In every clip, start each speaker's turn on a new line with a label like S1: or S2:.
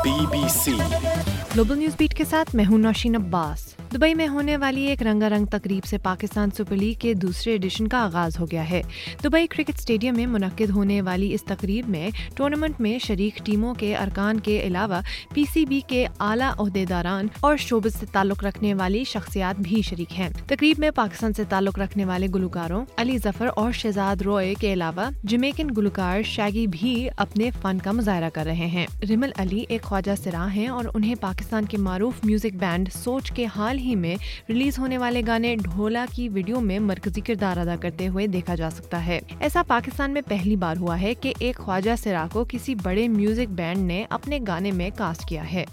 S1: BBC
S2: global news beat के साथ मैं हूं नौशीन अब्बास। दुबई में होने वाली एक रंगारंग तकरीब से पाकिस्तान सुपर लीग के दूसरे एडिशन का आगाज हो गया है। दुबई क्रिकेट स्टेडियम में मुनक्किद होने वाली इस तकरीब में टूर्नामेंट में शरीक टीमों के अरकान के अलावा PCB के आला ओहदेदारान और शोबिस से ताल्लुक रखने वाली शख्सियात भी शरीक हैं। तकरीब में पाकिस्तान से ताल्लुक रखने वाले गुलकारों अली जफर और शहजाद रॉय के अलावा जमैकन गुलकार शैगी भी अपने फन का मुजाहरा कर रहे हैं। रिमल अली एक ख्वाजा सिराह हैं और उन्हें पाकिस्तान के मारूफ म्यूजिक बैंड सोच के हाल ही में रिलीज होने वाले गाने ढोला की वीडियो में मरकजी किरदार अदा करते हुए देखा जा सकता है। ऐसा पाकिस्तान में पहली बार हुआ है कि एक ख्वाजा सिराह को किसी बड़े म्यूजिक बैंड ने अपने गाने में कास्ट किया है।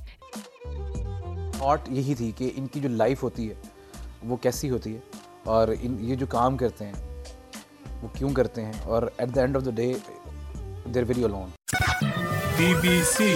S3: थॉट यही थी कि इनकी जो लाइफ होती है वो कैसी होती है और ये जो काम करते हैं वो क्यों करते हैं, और at the end of the day they are very alone.
S1: BBC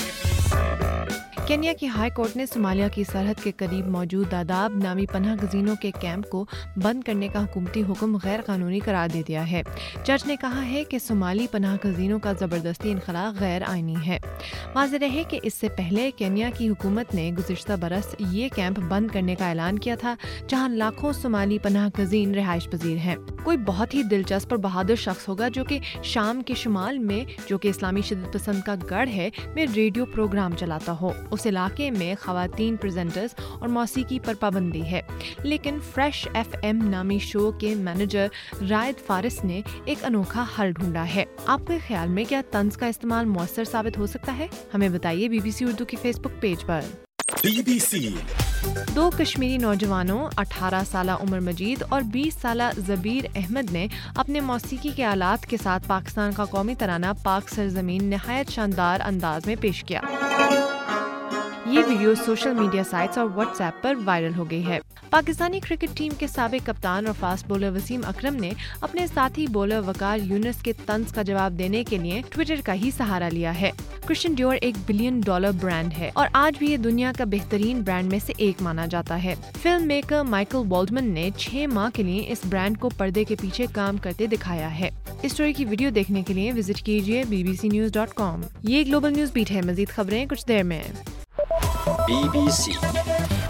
S2: Kenya की हाई कोर्ट ने सोमालिया की सरहद के करीब मौजूद दादाब नामी पनाह गजीनों के कैंप को बंद करने का हुकूमती हुक्म गैर कानूनी करार दे दिया है। जज ने कहा है कि सोमाली पनाह गजीनों का ज़बरदस्ती इनखला गैर आइनी है। वाज़ेह रहे कि इससे पहले केन्या की हुकूमत ने गुज़िश्ता बरस ये कैंप बंद करने का ऐलान किया था, जहाँ लाखों सोमाली पनाह गजीन रिहाइश पजीर हैं। कोई बहुत ही दिलचस्प और बहादुर शख्स होगा जो कि शाम के शुमाल में, जो कि इस्लामी शिद्दत पसंद का गढ़ है, में रेडियो प्रोग्राम चलाता हो। उस इलाके में खवातीन प्रेजेंटर्स और मौसीकी पर पाबंदी है, लेकिन फ्रेश FM नामी शो के मैनेजर रायद फारिस ने एक अनोखा हल ढूंढा है। आपके ख्याल में क्या तंज का इस्तेमाल मौसर साबित हो सकता है? हमें बताइए BBC उर्दू के फेसबुक पेज पर।
S1: BBC
S2: दो कश्मीरी नौजवानों 18 साला उमर मजीद और 20 साला जबीर अहमद ने अपने मौसीकी के आलात के साथ पाकिस्तान का कौमी तराना पाक सरजमीन निहायत शानदार अंदाज में पेश किया। ये वीडियो सोशल मीडिया साइट्स और WhatsApp पर वायरल हो गई है। पाकिस्तानी क्रिकेट टीम के साबिक कप्तान और फास्ट बॉलर वसीम अकरम ने अपने साथी बॉलर वकार यूनुस के तंज का जवाब देने के लिए ट्विटर का ही सहारा लिया है। क्रिश्चियन डियोर $1 बिलियन ब्रांड है और आज भी ये दुनिया का बेहतरीन ब्रांड में से एक माना जाता है। फिल्म मेकर माइकल वॉल्डमन ने 6 माह के लिए इस ब्रांड को पर्दे के पीछे काम करते दिखाया है। इस स्टोरी की वीडियो देखने के लिए विजिट कीजिए bbcnews.com। ये ग्लोबल न्यूज़ बीट है। मजीद खबरें कुछ देर में।
S1: BBC